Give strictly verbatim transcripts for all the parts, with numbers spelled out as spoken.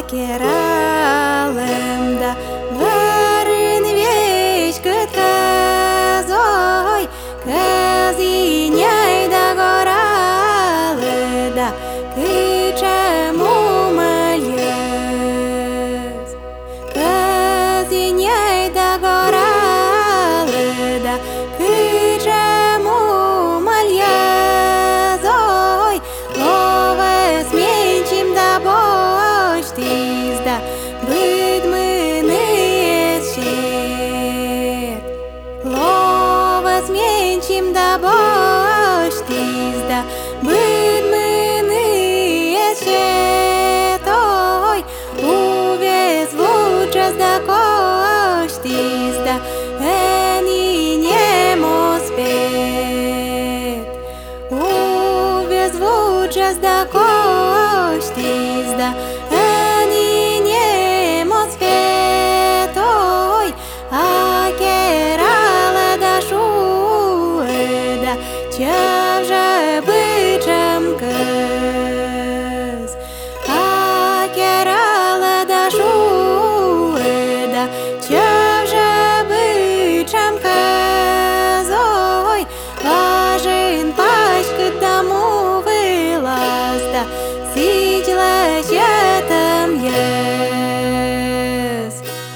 Keralem da varin vieș cât căzoi, căzineai da gorale da câce mumăliez. Căzineai da gorale da câce mumăliez. Oi, lovesc mincim da boștiz da băd mânăiesc șet. Lovesc mincim da boștiz da băd mânăiesc șet. Oi, uvesc vučas da koštiz da eni njemos pet. Uvesc vučas da koštiz da eni njemos pet. Oi, a kerala da šuë da qavzha bëqëm kës. A kerala da šuë da qavzha bëqëm kës. Oi, vazhin pash këtë da mu vëllas da si qëllësh jetëm jes.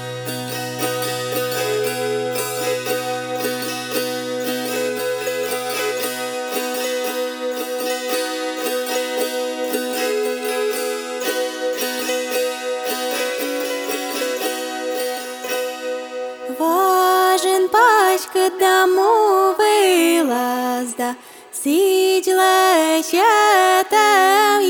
Vazhin pash këtë da mu vëllas da si qëllësh jetëm